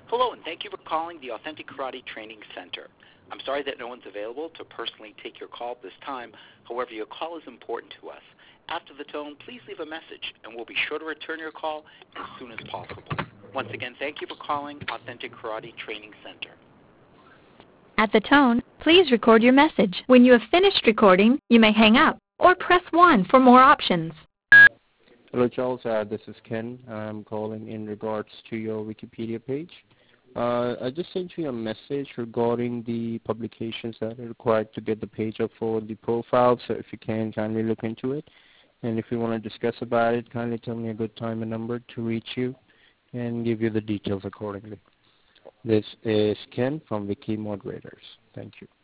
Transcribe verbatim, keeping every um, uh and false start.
Hello, and thank you for calling the Authentic Karate Training Center. I'm sorry that no one's available to personally take your call at this time. However, your call is important to us. After the tone, please leave a message, and we'll be sure to return your call as soon as possible. Once again, thank you for calling Authentic Karate Training Center. At the tone, please record your message. When you have finished recording, you may hang up or press one for more options. Hello, Charles. Uh, this is Ken. I'm calling in regards to your Wikipedia page. Uh, I just sent you a message regarding the publications that are required to get the page up for the profile, so if you can, kindly look into it. And if you want to discuss about it, kindly tell me a good time and number to reach you and give you the details accordingly. This is Ken from Wiki Moderators. Thank you.